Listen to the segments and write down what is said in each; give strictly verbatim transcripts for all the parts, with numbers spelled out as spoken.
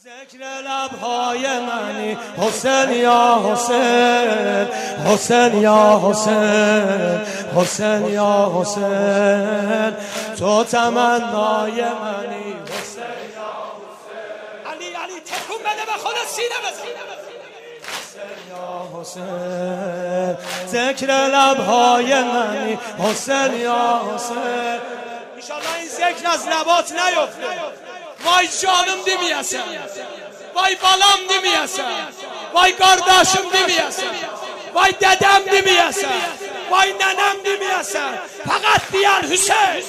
ذکر لبهای منی حسین یا حسین، حسین یا حسین، حسین یا حسین، تو تمنای منی حسین یا حسین. علی علی تکون بده به خود سینه بزن. حسین یا حسین، ذکر لبهای منی حسین یا حسین. انشالله این ذکر از لبات نیفته. وای جانم دیمیاسم، وای بالام دیمیاسم، وای کارداشم دیمیاسم، وای ددم دیمیاسم، وای ننم دیمیاسم، فقط بیان حسین.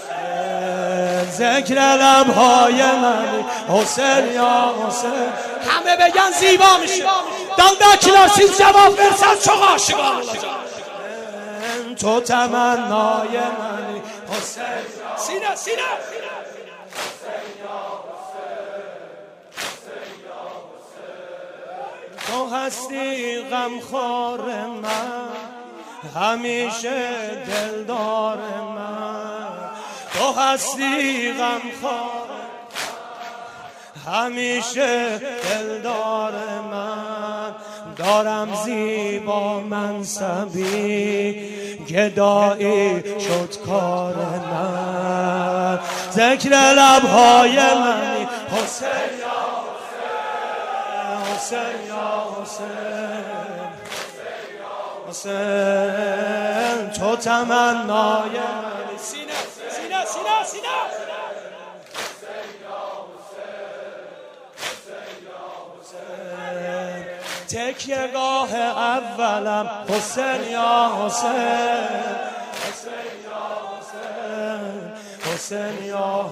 ذکر لبهای منی حسین یا حسین. همه بگن زیبا میشه. دلدا کلاسیک جواب برسن چو عاشقان. تو تمنای منی حسین. سینه سینه تو هستی غمخوار من، همیشه دلدار من. تو هستی غمخوار، همیشه دلدار من. دارم زیبا منصبی، گدایی شد کار من. ذکر لبهای منی حسین یا حسین یا حسین، حسین تو تمنای منی. سینه سینه سینه سینه تکیه گاه اولم حسین یا حسین، حسین یا حسین، حسین یا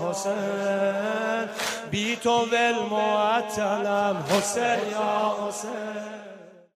حسین. بی تو ول معطلم حسین یا حسین.